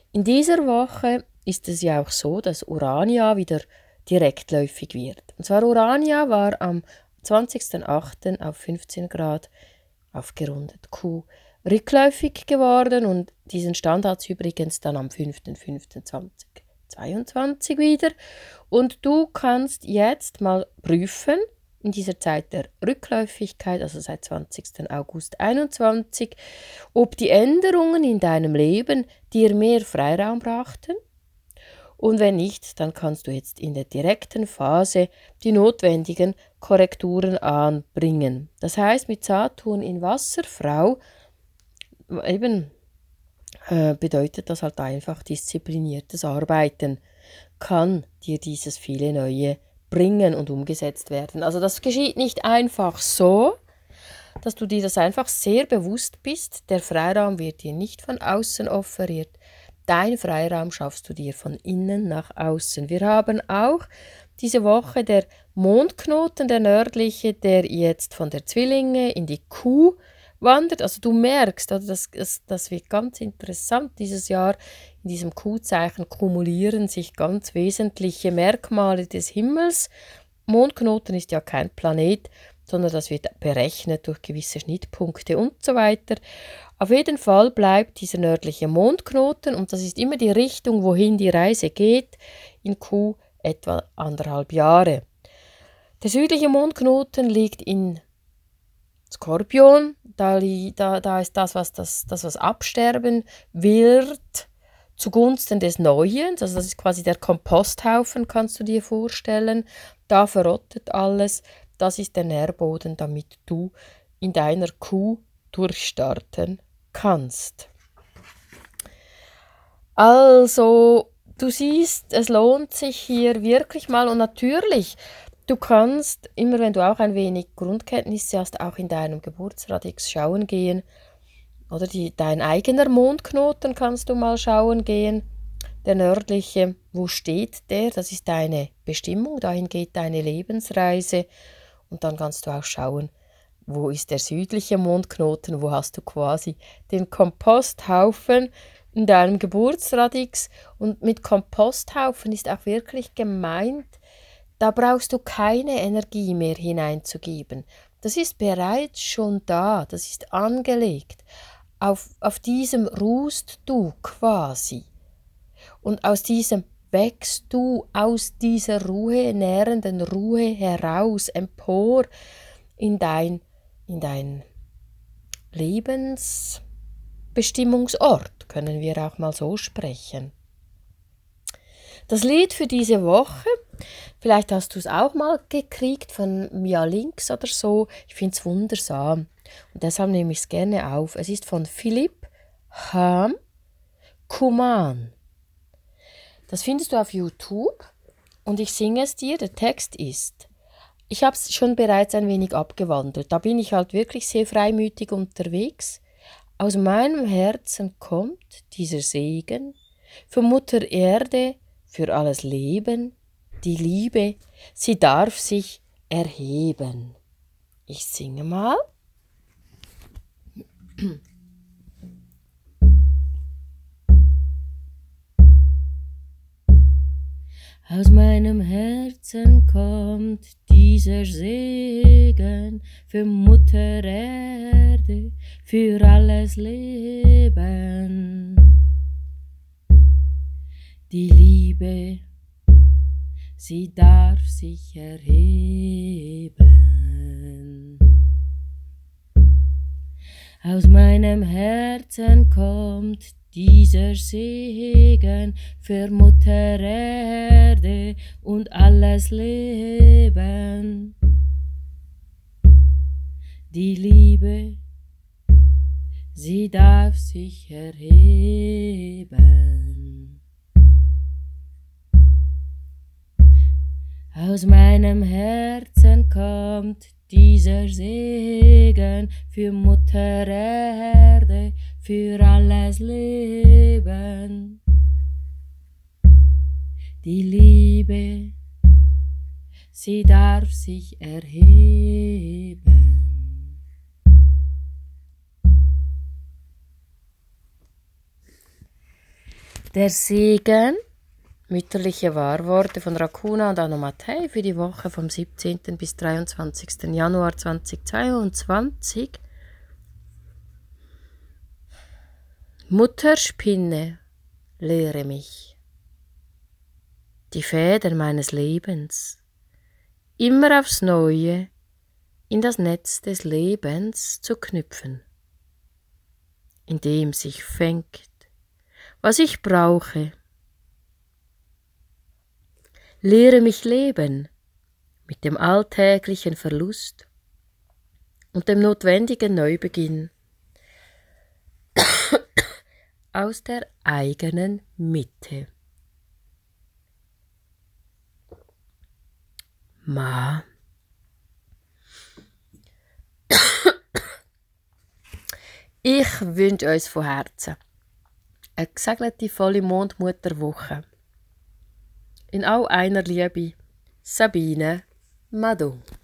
In dieser Woche ist es ja auch so, dass Urania wieder direktläufig wird. Und zwar Urania war am 20.08. auf 15 Grad aufgerundet Q rückläufig geworden und diesen Stand hat es übrigens dann am 5.5.2022 wieder. Und du kannst jetzt mal prüfen, in dieser Zeit der Rückläufigkeit, also seit 20. August 2021, ob die Änderungen in deinem Leben dir mehr Freiraum brachten. Und wenn nicht, dann kannst du jetzt in der direkten Phase die notwendigen Korrekturen anbringen. Das heißt, mit Saturn in Wasserfrau eben bedeutet das halt einfach diszipliniertes Arbeiten. Kann dir dieses viele Neue bringen und umgesetzt werden. Also das geschieht nicht einfach so, dass du dir das einfach sehr bewusst bist. Der Freiraum wird dir nicht von außen offeriert. Dein Freiraum schaffst du dir von innen nach außen. Wir haben auch diese Woche der Mondknoten, der nördliche, der jetzt von der Zwillinge in die Kuh wandert. Also du merkst, oder das wird ganz interessant dieses Jahr. In diesem Kuhzeichen kumulieren sich ganz wesentliche Merkmale des Himmels. Mondknoten ist ja kein Planet, sondern das wird berechnet durch gewisse Schnittpunkte und so weiter. Auf jeden Fall bleibt dieser nördliche Mondknoten und das ist immer die Richtung, wohin die Reise geht, in Q etwa 1,5 Jahre. Der südliche Mondknoten liegt in Skorpion, da ist das, was absterben wird, zugunsten des Neuen. Also das ist quasi der Komposthaufen, kannst du dir vorstellen. Da verrottet alles. Das ist der Nährboden, damit du in deiner Kuh durchstarten kannst. Also, du siehst, es lohnt sich hier wirklich mal und natürlich, du kannst, immer wenn du auch ein wenig Grundkenntnisse hast, auch in deinem Geburtsradix schauen gehen. Oder dein eigener Mondknoten kannst du mal schauen gehen. Der nördliche, wo steht der? Das ist deine Bestimmung, dahin geht deine Lebensreise. Und dann kannst du auch schauen, wo ist der südliche Mondknoten, wo hast du quasi den Komposthaufen in deinem Geburtsradix. Und mit Komposthaufen ist auch wirklich gemeint, da brauchst du keine Energie mehr hineinzugeben. Das ist bereits schon da, das ist angelegt. Auf diesem ruhst du quasi. Und aus diesem wächst du aus dieser Ruhe, nährenden Ruhe heraus, empor in dein Lebensbestimmungsort, können wir auch mal so sprechen. Das Lied für diese Woche, vielleicht hast du es auch mal gekriegt von Mia Links oder so, ich finde es wundersam und deshalb nehme ich es gerne auf. Es ist von Philipp Ham Kuman. Das findest du auf YouTube und ich singe es dir. Der Text ist, ich habe es schon bereits ein wenig abgewandelt, da bin ich halt wirklich sehr freimütig unterwegs. Aus meinem Herzen kommt dieser Segen für Mutter Erde, für alles Leben, die Liebe, sie darf sich erheben. Ich singe mal. Aus meinem Herzen kommt dieser Segen für Mutter Erde, für alles Leben. Die Liebe, sie darf sich erheben. Aus meinem Herzen kommt dieser Segen für Mutter Erde und alles Leben. Die Liebe, sie darf sich erheben. Aus meinem Herzen kommt dieser Segen für Mutter Erde, für alles Leben. Die Liebe, sie darf sich erheben. Der Segen, mütterliche Wahrworte von Rakuna und Anomatei für die Woche vom 17. bis 23. Januar 2022. Mutterspinne, lehre mich, die Fäden meines Lebens immer aufs Neue in das Netz des Lebens zu knüpfen, in dem sich fängt, was ich brauche. Lehre mich leben mit dem alltäglichen Verlust und dem notwendigen Neubeginn aus der eigenen Mitte. Ma. Ich wünsche uns von Herzen eine gesegnete volle Mondmutterwoche. In all einer Liebe, Sabine Madon.